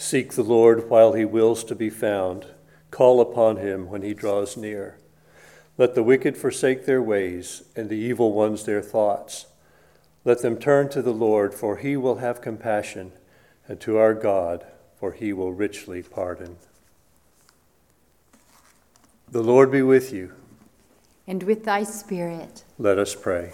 Seek the Lord while he wills to be found. Call upon him when he draws near. Let the wicked forsake their ways, and the evil ones their thoughts. Let them turn to the Lord, for he will have compassion, and to our God, for he will richly pardon. The Lord be with you. And with thy spirit. Let us pray.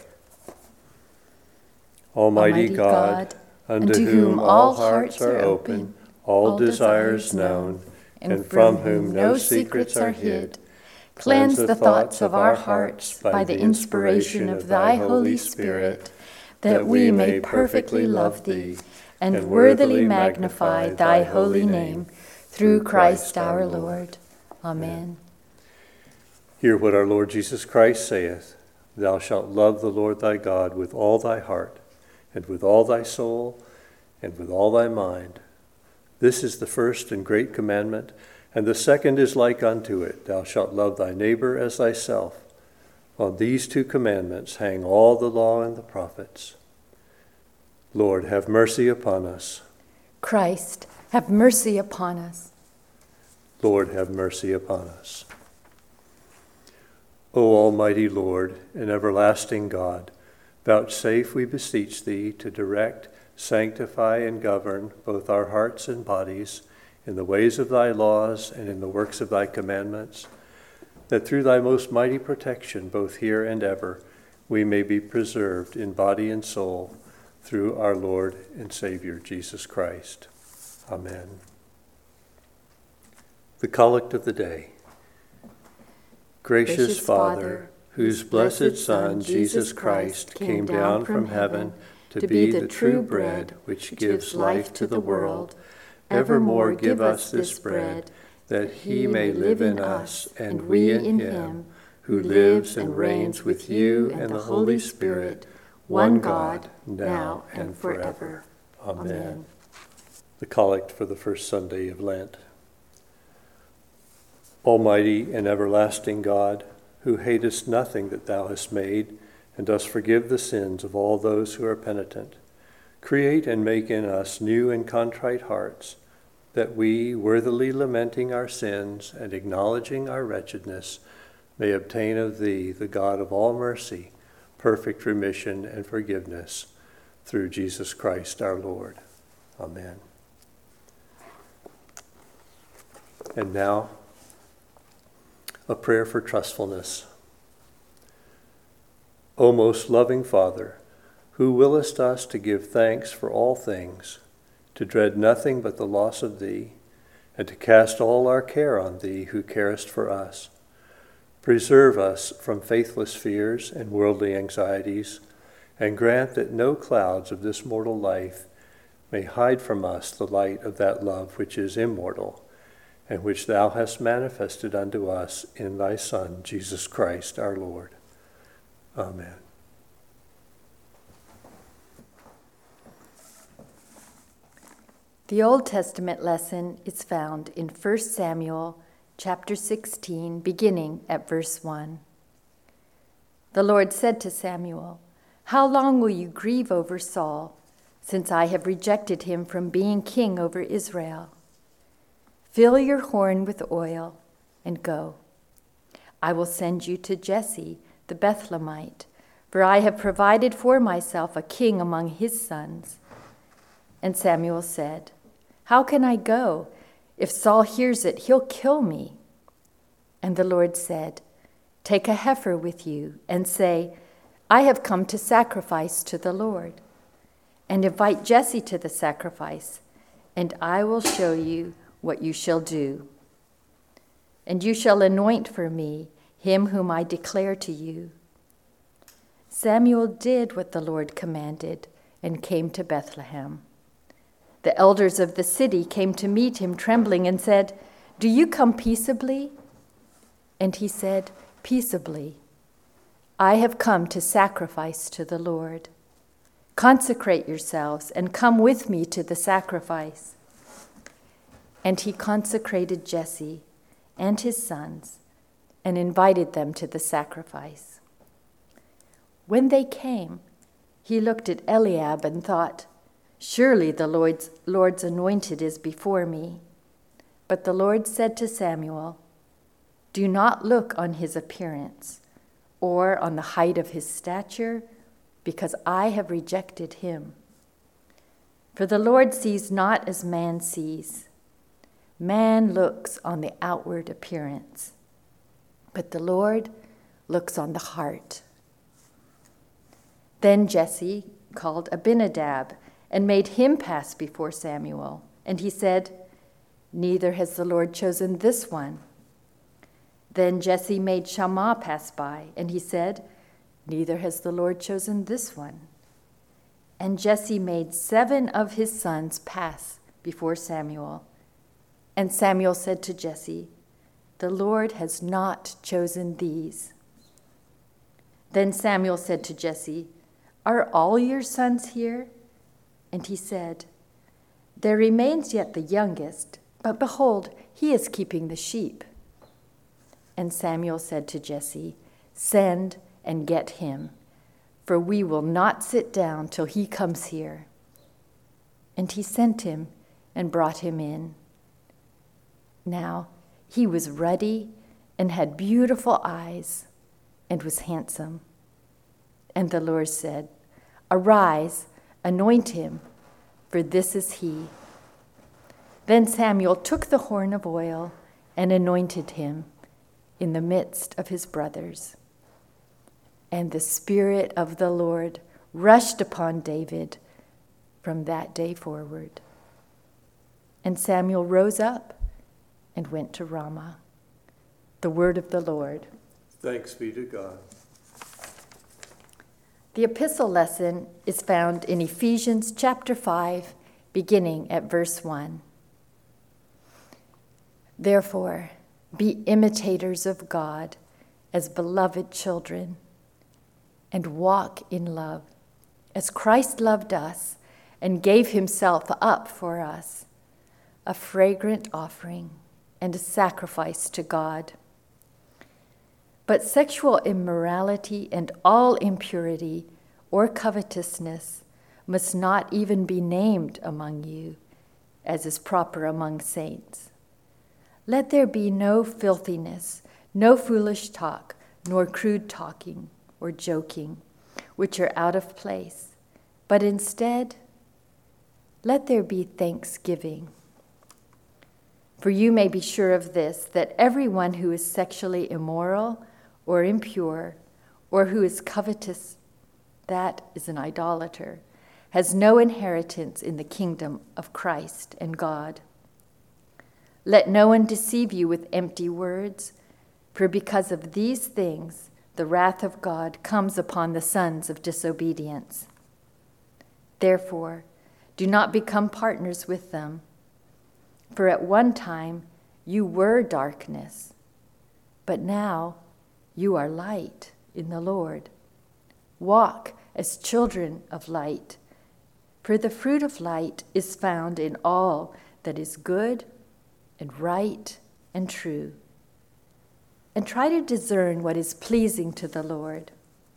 Almighty God, unto whom all hearts are open, all desires known, and from whom no secrets are hid, cleanse the thoughts of our hearts by the inspiration of thy Holy Spirit, that we may perfectly love thee and worthily magnify thy holy name, through Christ our Lord. Amen. Hear what our Lord Jesus Christ saith, Thou shalt love the Lord thy God with all thy heart, and with all thy soul, and with all thy mind. This is the first and great commandment, and the second is like unto it, Thou shalt love thy neighbor as thyself. On these two commandments hang all the law and the prophets. Lord, have mercy upon us. Christ, have mercy upon us. Lord, have mercy upon us. O Almighty Lord and everlasting God, vouchsafe, we beseech thee, to direct, sanctify, and govern both our hearts and bodies in the ways of thy laws and in the works of thy commandments, that through thy most mighty protection, both here and ever, we may be preserved in body and soul through our Lord and Savior, Jesus Christ. Amen. The Collect of the Day. Gracious Father, whose blessed Son, Jesus Christ, came down from heaven to be the true bread which gives life to the world, evermore give us this bread, that he may live in us and we in him, who lives and reigns with you and the Holy Spirit, one God, now and forever. Amen. The Collect for the first Sunday of Lent. Almighty and everlasting God, who hatest nothing that thou hast made, and dost forgive the sins of all those who are penitent, create and make in us new and contrite hearts, that we, worthily lamenting our sins and acknowledging our wretchedness, may obtain of thee, the God of all mercy, perfect remission and forgiveness, through Jesus Christ our Lord. Amen. And now, a prayer for trustfulness. O most loving Father, who willest us to give thanks for all things, to dread nothing but the loss of thee, and to cast all our care on thee who carest for us, preserve us from faithless fears and worldly anxieties, and grant that no clouds of this mortal life may hide from us the light of that love which is immortal, and which thou hast manifested unto us in thy Son, Jesus Christ our Lord. Amen. The Old Testament lesson is found in 1 Samuel chapter 16, beginning at verse 1. The Lord said to Samuel, How long will you grieve over Saul, since I have rejected him from being king over Israel? Fill your horn with oil and go. I will send you to Jesse the Bethlehemite, for I have provided for myself a king among his sons. And Samuel said, How can I go? If Saul hears it, he'll kill me. And the Lord said, Take a heifer with you and say, I have come to sacrifice to the Lord. And invite Jesse to the sacrifice, and I will show you what you shall do. And you shall anoint for me him whom I declare to you. Samuel did what the Lord commanded and came to Bethlehem. The elders of the city came to meet him trembling and said, Do you come peaceably? And he said, Peaceably. I have come to sacrifice to the Lord. Consecrate yourselves and come with me to the sacrifice. And he consecrated Jesse and his sons and invited them to the sacrifice. When they came, he looked at Eliab and thought, Surely the Lord's anointed is before me." But the Lord said to Samuel, "Do not look on his appearance or on the height of his stature, because I have rejected him. For the Lord sees not as man sees. Man looks on the outward appearance, but the Lord looks on the heart." Then Jesse called Abinadab and made him pass before Samuel. And he said, "Neither has the Lord chosen this one." Then Jesse made Shammah pass by, and he said, "Neither has the Lord chosen this one." And Jesse made 7 of his sons pass before Samuel. And Samuel said to Jesse, "The Lord has not chosen these." Then Samuel said to Jesse, "Are all your sons here?" And he said, "There remains yet the youngest, but behold, he is keeping the sheep." And Samuel said to Jesse, "Send and get him, for we will not sit down till he comes here." And he sent him and brought him in. Now he was ruddy and had beautiful eyes and was handsome. And the Lord said, "Arise, anoint him, for this is he." Then Samuel took the horn of oil and anointed him in the midst of his brothers. And the Spirit of the Lord rushed upon David from that day forward. And Samuel rose up and went to Ramah. The word of the Lord. Thanks be to God. The epistle lesson is found in Ephesians chapter 5, beginning at verse 1. Therefore, be imitators of God as beloved children, and walk in love, as Christ loved us and gave himself up for us, a fragrant offering and a sacrifice to God. But sexual immorality and all impurity or covetousness must not even be named among you, as is proper among saints. Let there be no filthiness, no foolish talk, nor crude talking or joking, which are out of place, but instead, let there be thanksgiving. For you may be sure of this, that everyone who is sexually immoral or impure, or who is covetous, that is an idolater, has no inheritance in the kingdom of Christ and God. Let no one deceive you with empty words, for because of these things the wrath of God comes upon the sons of disobedience. Therefore, do not become partners with them. For at one time you were darkness, but now you are light in the Lord. Walk as children of light, for the fruit of light is found in all that is good and right and true. And try to discern what is pleasing to the Lord.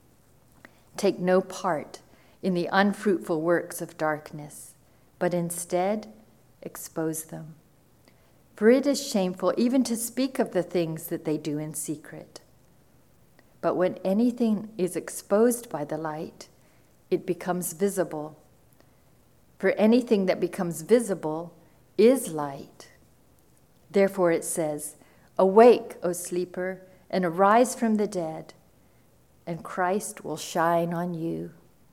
Take no part in the unfruitful works of darkness, but instead expose them. For it is shameful even to speak of the things that they do in secret. But when anything is exposed by the light, it becomes visible. For anything that becomes visible is light. Therefore it says, "Awake, O sleeper, and arise from the dead, and Christ will shine on you."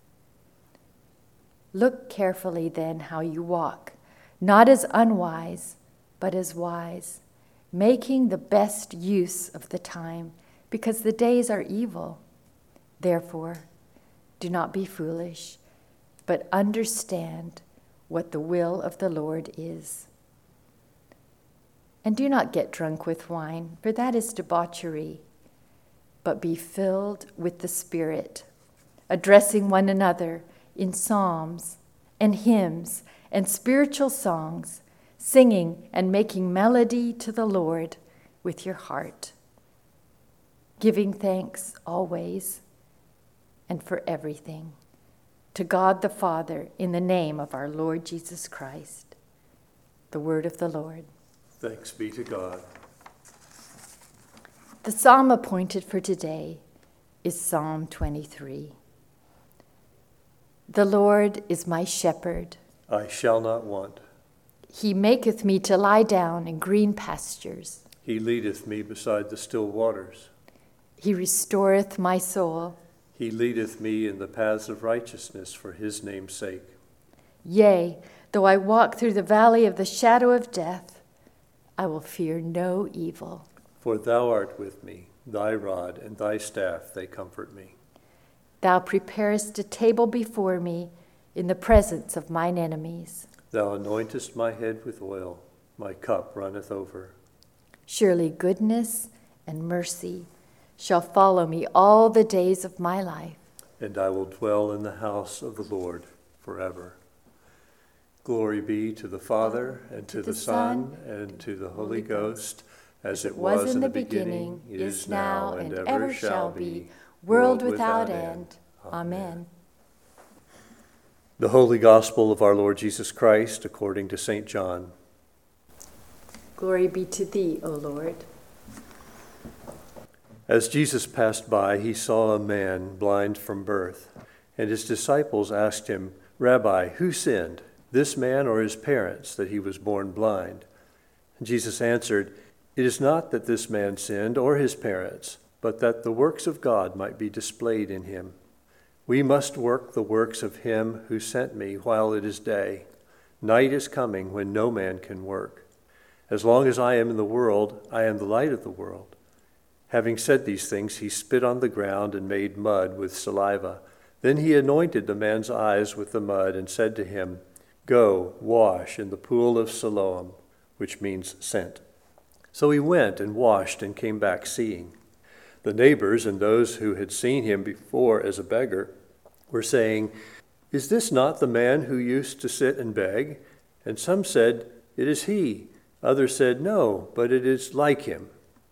Look carefully then how you walk, not as unwise, but as wise, making the best use of the time, because the days are evil. Therefore, do not be foolish, but understand what the will of the Lord is. And do not get drunk with wine, for that is debauchery, but be filled with the Spirit, addressing one another in psalms and hymns and spiritual songs, singing and making melody to the Lord with your heart, giving thanks always and for everything to God the Father in the name of our Lord Jesus Christ. The word of the Lord. Thanks be to God. The psalm appointed for today is Psalm 23. The Lord is my shepherd. I shall not want. He maketh me to lie down in green pastures. He leadeth me beside the still waters. He restoreth my soul. He leadeth me in the paths of righteousness for his name's sake. Yea, though I walk through the valley of the shadow of death, I will fear no evil. For thou art with me, thy rod and thy staff, they comfort me. Thou preparest a table before me in the presence of mine enemies. Thou anointest my head with oil, my cup runneth over. Surely goodness and mercy shall follow me all the days of my life. And I will dwell in the house of the Lord forever. Glory be to the Father, and to the Son, and to the Holy Ghost, as it was in the beginning, is now, and ever shall be, world without end. Amen. The Holy Gospel of our Lord Jesus Christ, according to St. John. Glory be to thee, O Lord. As Jesus passed by, he saw a man blind from birth, and his disciples asked him, Rabbi, who sinned, this man or his parents, that he was born blind? And Jesus answered, It is not that this man sinned or his parents, but that the works of God might be displayed in him. We must work the works of him who sent me while it is day. Night is coming when no man can work. As long as I am in the world, I am the light of the world. Having said these things, he spit on the ground and made mud with saliva. Then he anointed the man's eyes with the mud and said to him, Go, wash in the pool of Siloam, which means sent. So he went and washed and came back seeing. The neighbors and those who had seen him before as a beggar were saying, Is this not the man who used to sit and beg? And some said, It is he. Others said, No, but it is like him.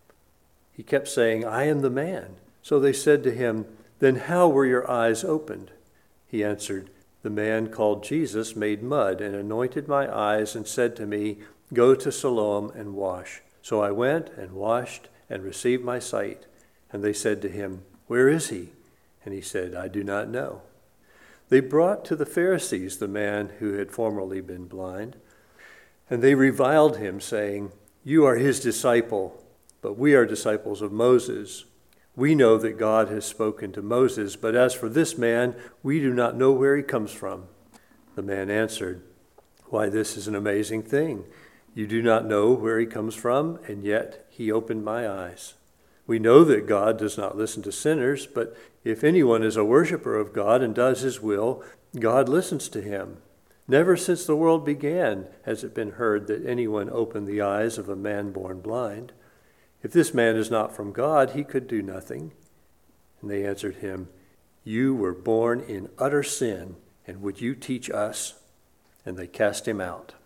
He kept saying, I am the man. So they said to him, Then how were your eyes opened? He answered, The man called Jesus made mud and anointed my eyes and said to me, Go to Siloam and wash. So I went and washed and received my sight. And they said to him, Where is he? And he said, I do not know. They brought to the Pharisees the man who had formerly been blind. And they reviled him, saying, You are his disciple, but we are disciples of Moses. We know that God has spoken to Moses, but as for this man, we do not know where he comes from. The man answered, Why, this is an amazing thing. You do not know where he comes from, and yet he opened my eyes. We know that God does not listen to sinners, but if anyone is a worshiper of God and does his will, God listens to him. Never since the world began has it been heard that anyone opened the eyes of a man born blind. If this man is not from God, he could do nothing. And they answered him, You were born in utter sin, and would you teach us? And they cast him out.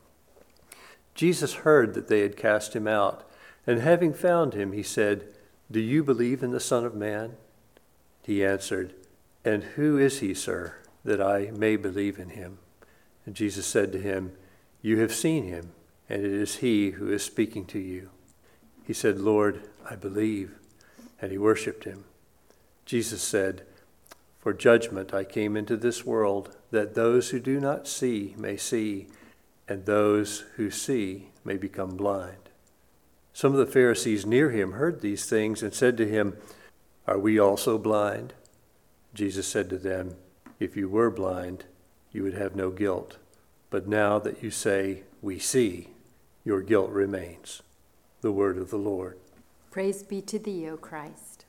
Jesus heard that they had cast him out, and having found him, he said, Do you believe in the Son of Man? He answered, And who is he, sir, that I may believe in him? And Jesus said to him, You have seen him, and it is he who is speaking to you. He said, Lord, I believe. And he worshipped him. Jesus said, For judgment I came into this world, that those who do not see may see, and those who see may become blind. Some of the Pharisees near him heard these things and said to him, Are we also blind? Jesus said to them, If you were blind, you would have no guilt. But now that you say, We see, your guilt remains. The word of the Lord. Praise be to thee, O Christ.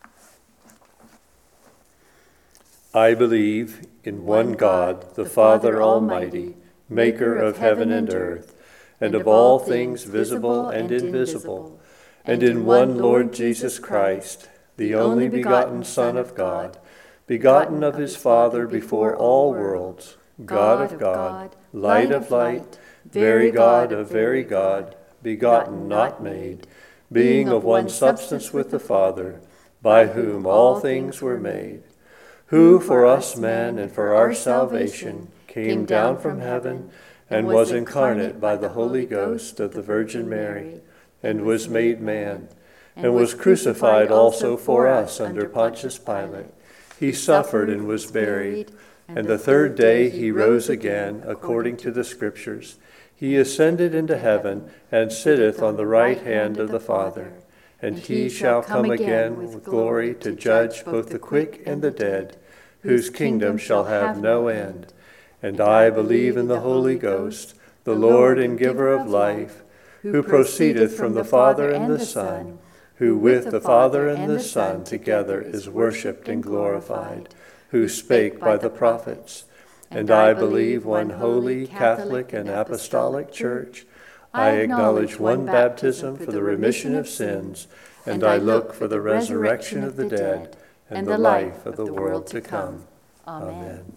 I believe in one God, the Father Almighty, maker of heaven and earth, and of all things visible and invisible, and in one Lord Jesus Christ, the only begotten Son of God, begotten of his Father before all worlds, God of God, light of light, very God of very God, begotten, not made, being of one substance with the Father, by whom all things were made. who for us men and for our salvation came down from heaven and was incarnate by the Holy Ghost of the Virgin Mary, and was made man, and was crucified also for us under Pontius Pilate. He suffered and was buried, and the third day he rose again, according to the Scriptures. He ascended into heaven, and sitteth on the right hand of the Father. And he shall come again with glory to judge both the quick and the dead, whose kingdom shall have no end. And I believe in the Holy Ghost, the Lord and giver of life, who proceedeth from the Father and the Son, who with the Father and the Son together is worshipped and glorified, who spake by the prophets. And I believe one holy, Catholic, and apostolic Church. I acknowledge one baptism for the remission of sins, and I look for the resurrection of the dead and the life of the world to come. Amen.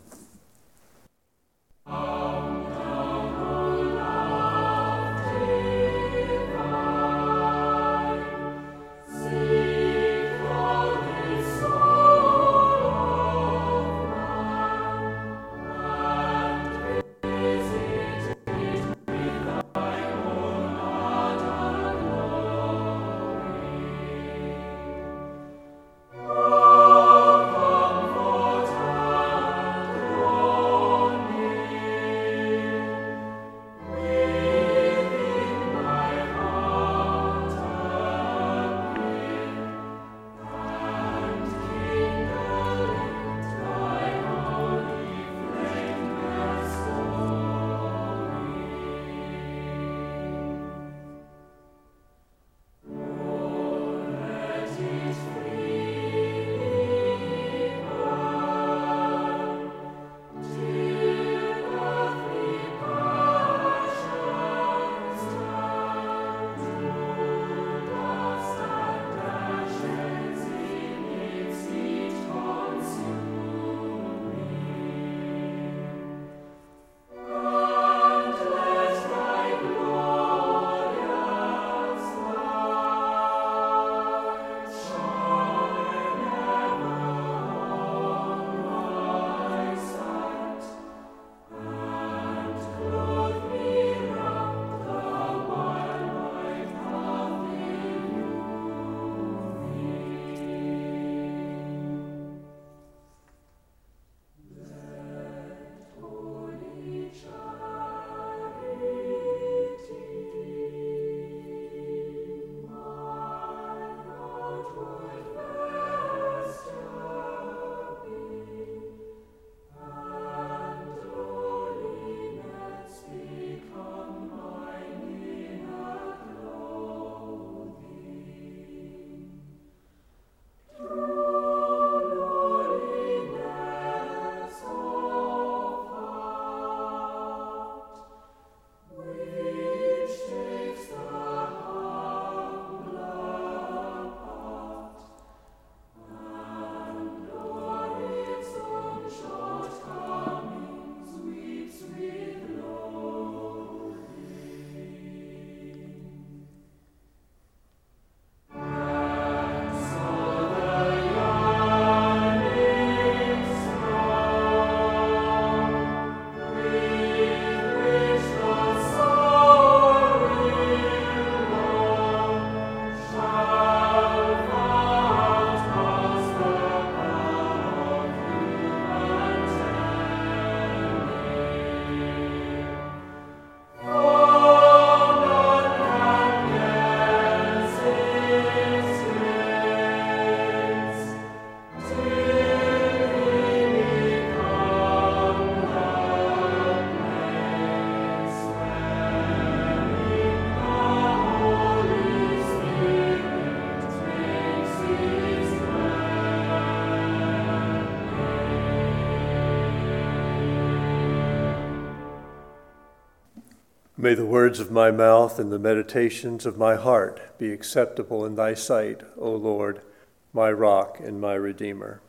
May the words of my mouth and the meditations of my heart be acceptable in thy sight, O Lord, my rock and my redeemer.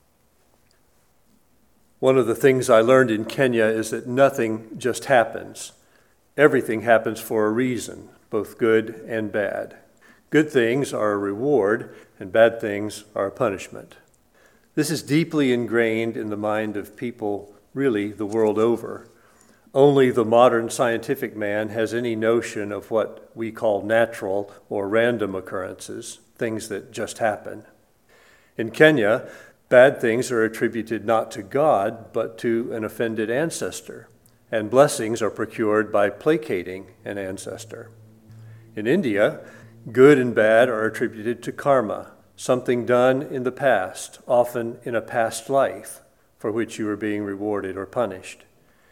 One of the things I learned in Kenya is that nothing just happens. Everything happens for a reason, both good and bad. Good things are a reward, and bad things are a punishment. This is deeply ingrained in the mind of people, really, the world over. Only the modern scientific man has any notion of what we call natural or random occurrences, things that just happen. In Kenya, bad things are attributed not to God, but to an offended ancestor, and blessings are procured by placating an ancestor. In India, good and bad are attributed to karma, something done in the past, often in a past life, for which you are being rewarded or punished.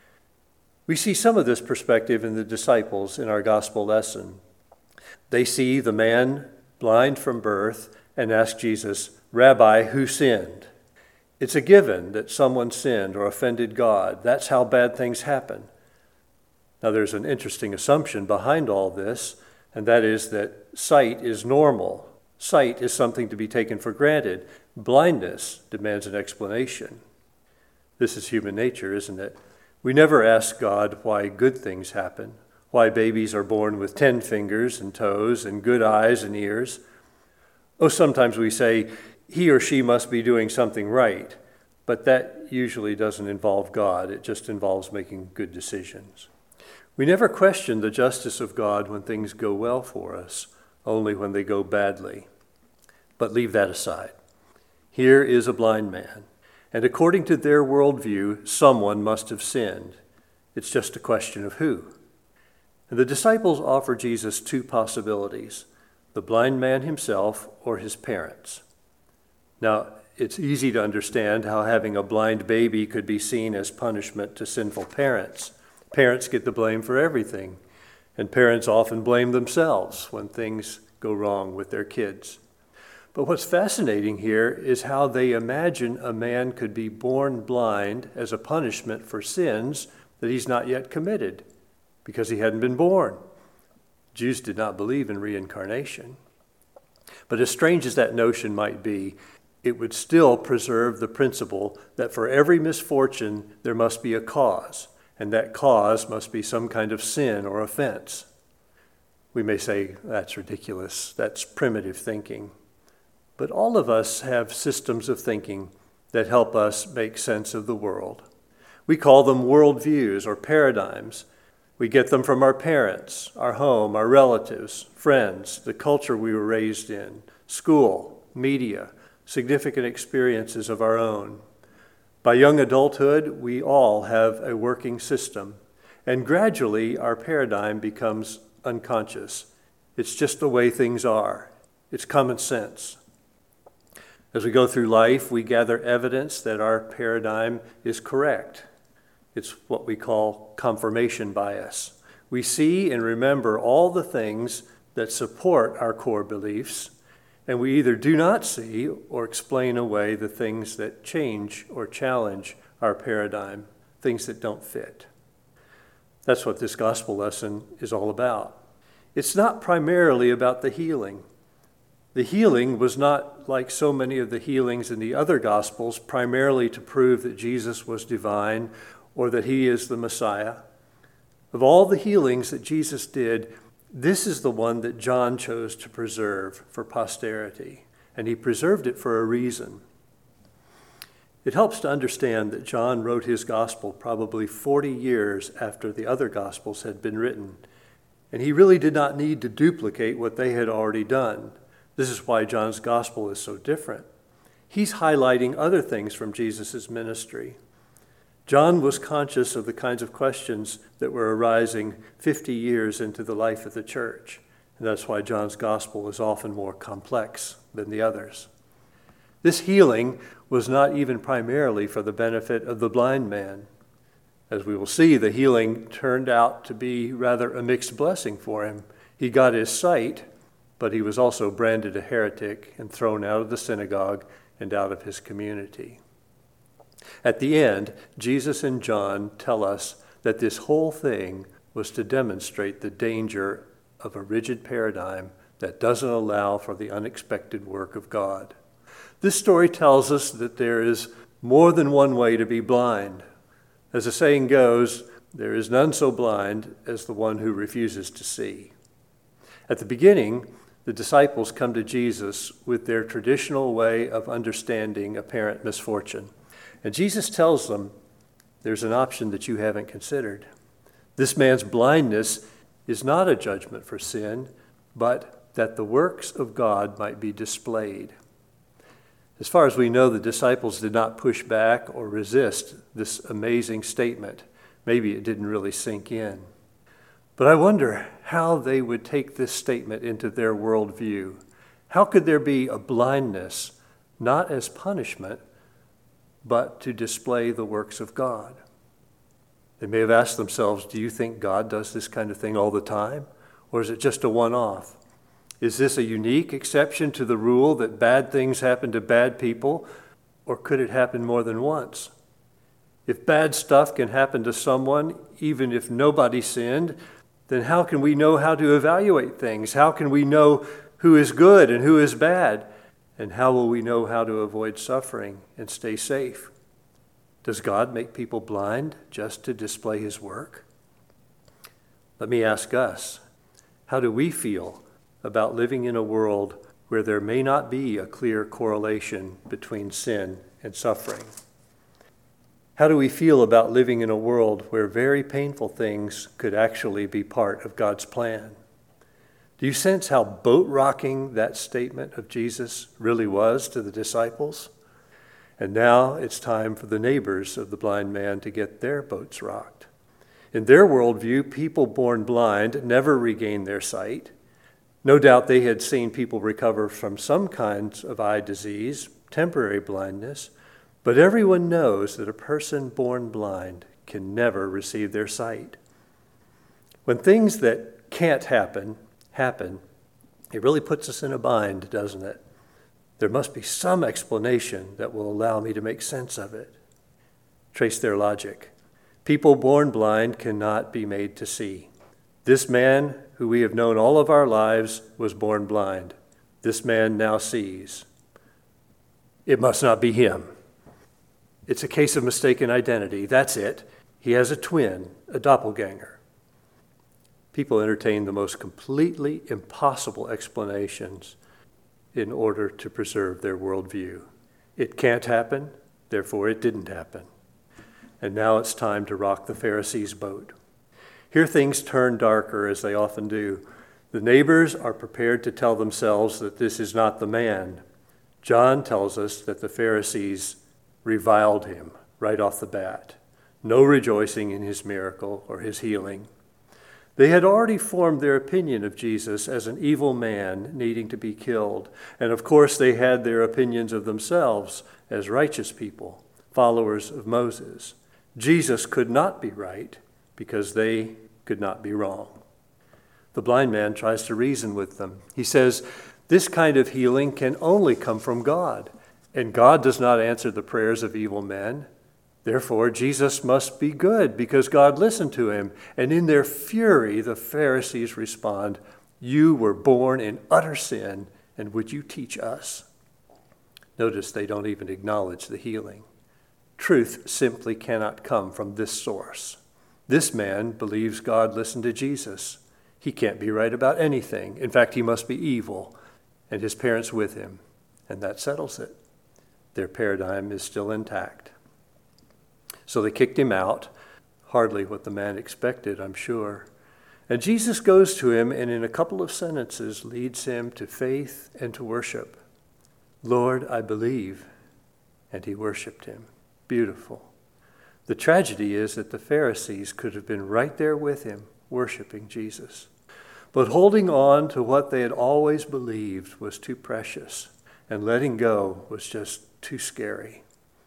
We see some of this perspective in the disciples in our gospel lesson. They see the man blind from birth and ask Jesus, "Rabbi, who sinned?" It's a given that someone sinned or offended God. That's how bad things happen. Now, there's an interesting assumption behind all this, and that is that sight is normal. Sight is something to be taken for granted. Blindness demands an explanation. This is human nature, isn't it? We never ask God why good things happen, why babies are born with 10 fingers and toes and good eyes and ears. Oh, sometimes we say, he or she must be doing something right, but that usually doesn't involve God. It just involves making good decisions. We never question the justice of God when things go well for us, only when they go badly. But leave that aside. Here is a blind man, and according to their worldview, someone must have sinned. It's just a question of who. And the disciples offer Jesus two possibilities, the blind man himself or his parents. Now, it's easy to understand how having a blind baby could be seen as punishment to sinful parents. Parents get the blame for everything, and parents often blame themselves when things go wrong with their kids. But what's fascinating here is how they imagine a man could be born blind as a punishment for sins that he's not yet committed because he hadn't been born. Jews did not believe in reincarnation. But as strange as that notion might be, it would still preserve the principle that for every misfortune there must be a cause, and that cause must be some kind of sin or offense. We may say, that's ridiculous, that's primitive thinking. But all of us have systems of thinking that help us make sense of the world. We call them worldviews or paradigms. We get them from our parents, our home, our relatives, friends, the culture we were raised in, school, media, significant experiences of our own. By young adulthood, we all have a working system, and gradually our paradigm becomes unconscious. It's just the way things are. It's common sense. As we go through life, we gather evidence that our paradigm is correct. It's what we call confirmation bias. We see and remember all the things that support our core beliefs, and we either do not see or explain away the things that change or challenge our paradigm, things that don't fit. That's what this gospel lesson is all about. It's not primarily about the healing. The healing was not, like so many of the healings in the other Gospels, primarily to prove that Jesus was divine or that he is the Messiah. Of all the healings that Jesus did, this is the one that John chose to preserve for posterity, and he preserved it for a reason. It helps to understand that John wrote his Gospel probably 40 years after the other Gospels had been written, and he really did not need to duplicate what they had already done. This is why John's gospel is so different. He's highlighting other things from Jesus' ministry. John was conscious of the kinds of questions that were arising 50 years into the life of the church, and that's why John's gospel is often more complex than the others. This healing was not even primarily for the benefit of the blind man. As we will see, the healing turned out to be rather a mixed blessing for him. He got his sight, but he was also branded a heretic and thrown out of the synagogue and out of his community. At the end, Jesus and John tell us that this whole thing was to demonstrate the danger of a rigid paradigm that doesn't allow for the unexpected work of God. This story tells us that there is more than one way to be blind. As the saying goes, there is none so blind as the one who refuses to see. At the beginning, The disciples come to Jesus with their traditional way of understanding apparent misfortune. And Jesus tells them, there's an option that you haven't considered. This man's blindness is not a judgment for sin, but that the works of God might be displayed. As far as we know, the disciples did not push back or resist this amazing statement. Maybe it didn't really sink in. But I wonder how they would take this statement into their worldview. How could there be a blindness, not as punishment, but to display the works of God? They may have asked themselves, do you think God does this kind of thing all the time? Or is it just a one-off? Is this a unique exception to the rule that bad things happen to bad people? Or could it happen more than once? If bad stuff can happen to someone, even if nobody sinned, then how can we know how to evaluate things? How can we know who is good and who is bad? And how will we know how to avoid suffering and stay safe? Does God make people blind just to display his work? Let me ask us, how do we feel about living in a world where there may not be a clear correlation between sin and suffering? How do we feel about living in a world where very painful things could actually be part of God's plan? Do you sense how boat-rocking that statement of Jesus really was to the disciples? And now it's time for the neighbors of the blind man to get their boats rocked. In their worldview, people born blind never regain their sight. No doubt they had seen people recover from some kinds of eye disease, temporary blindness, but everyone knows that a person born blind can never receive their sight. When things that can't happen, it really puts us in a bind, doesn't it? There must be some explanation that will allow me to make sense of it. Trace their logic. People born blind cannot be made to see. This man, who we have known all of our lives, was born blind. This man now sees. It must not be him. It's a case of mistaken identity. That's it. He has a twin, a doppelganger. People entertain the most completely impossible explanations in order to preserve their worldview. It can't happen, therefore it didn't happen. And now it's time to rock the Pharisees' boat. Here things turn darker, as they often do. The neighbors are prepared to tell themselves that this is not the man. John tells us that the Pharisees reviled him right off the bat. No rejoicing in his miracle or his healing. They had already formed their opinion of Jesus as an evil man needing to be killed. And of course, they had their opinions of themselves as righteous people, followers of Moses. Jesus could not be right because they could not be wrong. The blind man tries to reason with them. He says, this kind of healing can only come from God, and God does not answer the prayers of evil men. Therefore, Jesus must be good because God listened to him. And in their fury, the Pharisees respond, you were born in utter sin, and would you teach us? Notice they don't even acknowledge the healing. Truth simply cannot come from this source. This man believes God listened to Jesus. He can't be right about anything. In fact, he must be evil, and his parents with him. And that settles it. Their paradigm is still intact. So they kicked him out, hardly what the man expected, I'm sure. And Jesus goes to him and in a couple of sentences leads him to faith and to worship. Lord, I believe. And he worshiped him. Beautiful. The tragedy is that the Pharisees could have been right there with him, worshiping Jesus. But holding on to what they had always believed was too precious, and letting go was just too scary.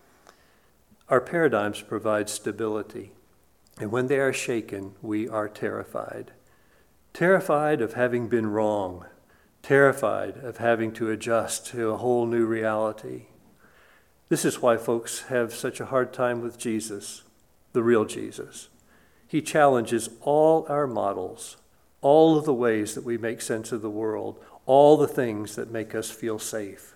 Our paradigms provide stability, and when they are shaken, we are terrified. Terrified of having been wrong, terrified of having to adjust to a whole new reality. This is why folks have such a hard time with Jesus, the real Jesus. He challenges all our models, all of the ways that we make sense of the world, all the things that make us feel safe.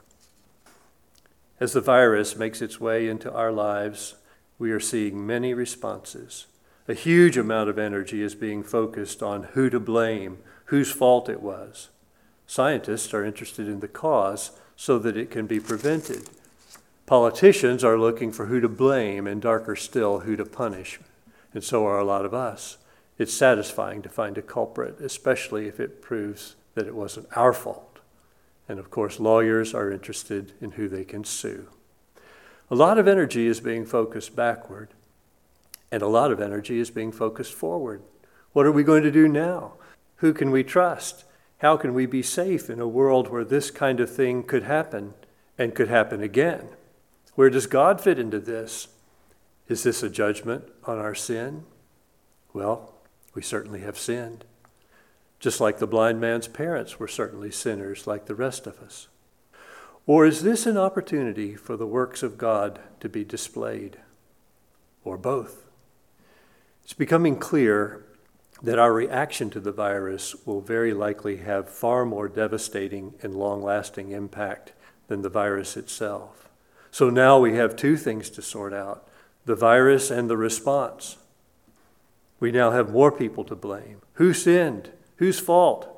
As the virus makes its way into our lives, we are seeing many responses. A huge amount of energy is being focused on who to blame, whose fault it was. Scientists are interested in the cause so that it can be prevented. Politicians are looking for who to blame, and darker still, who to punish. And so are a lot of us. It's satisfying to find a culprit, especially if it proves that it wasn't our fault. And of course, lawyers are interested in who they can sue. A lot of energy is being focused backward, and a lot of energy is being focused forward. What are we going to do now? Who can we trust? How can we be safe in a world where this kind of thing could happen and could happen again? Where does God fit into this? Is this a judgment on our sin? Well, we certainly have sinned. Just like the blind man's parents were certainly sinners like the rest of us. Or is this an opportunity for the works of God to be displayed? Or both? It's becoming clear that our reaction to the virus will very likely have far more devastating and long-lasting impact than the virus itself. So now we have two things to sort out: the virus and the response. We now have more people to blame. Who sinned? Whose fault?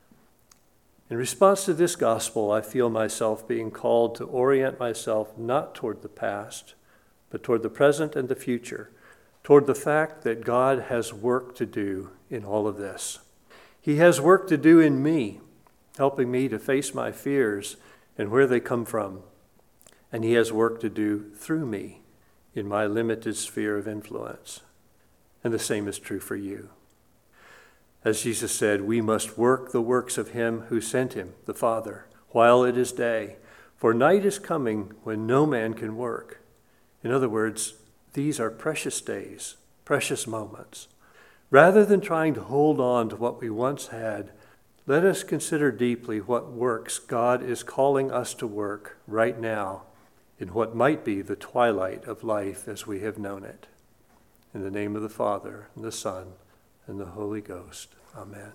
In response to this gospel, I feel myself being called to orient myself not toward the past, but toward the present and the future, toward the fact that God has work to do in all of this. He has work to do in me, helping me to face my fears and where they come from. And he has work to do through me in my limited sphere of influence. And the same is true for you. As Jesus said, we must work the works of him who sent him, the Father, while it is day, for night is coming when no man can work. In other words, these are precious days, precious moments. Rather than trying to hold on to what we once had, let us consider deeply what works God is calling us to work right now in what might be the twilight of life as we have known it. In the name of the Father, and the Son, and the Holy Ghost. Amen.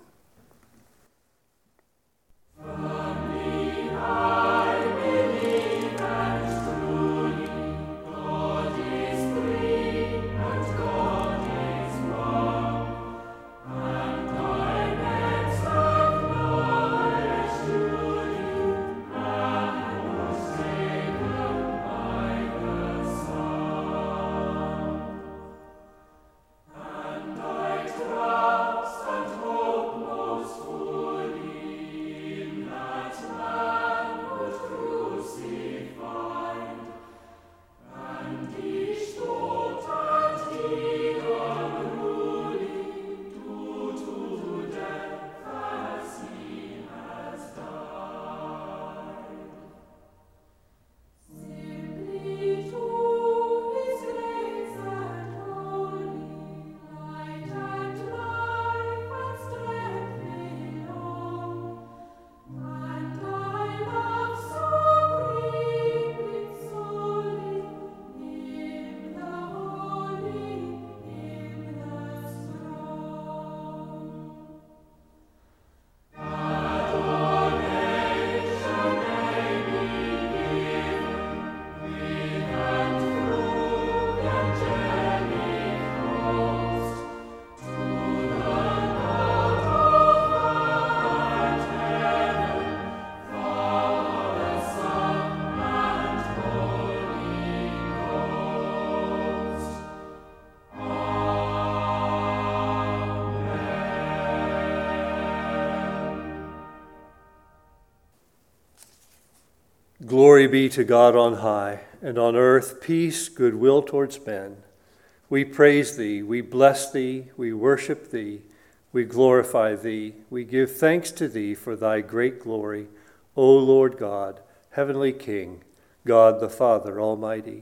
Glory be to God on high, and on earth peace, goodwill towards men. We praise thee, we bless thee, we worship thee, we glorify thee, we give thanks to thee for thy great glory, O Lord God, heavenly King, God the Father Almighty.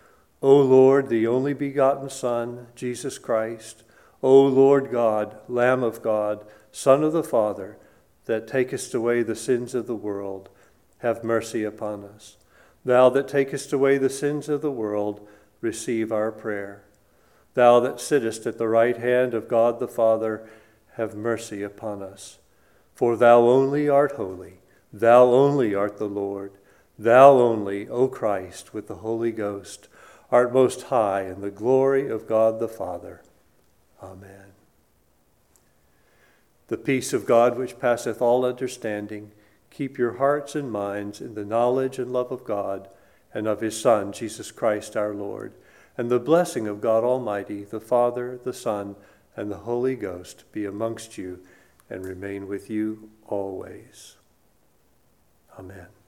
O Lord, the only begotten Son, Jesus Christ, O Lord God, Lamb of God, Son of the Father, that takest away the sins of the world, have mercy upon us. Thou that takest away the sins of the world, receive our prayer. Thou that sittest at the right hand of God the Father, have mercy upon us. For thou only art holy, thou only art the Lord, thou only, O Christ, with the Holy Ghost, art most high in the glory of God the Father. Amen. The peace of God which passeth all understanding keep your hearts and minds in the knowledge and love of God and of his Son, Jesus Christ our Lord. And the blessing of God Almighty, the Father, the Son, and the Holy Ghost be amongst you and remain with you always. Amen.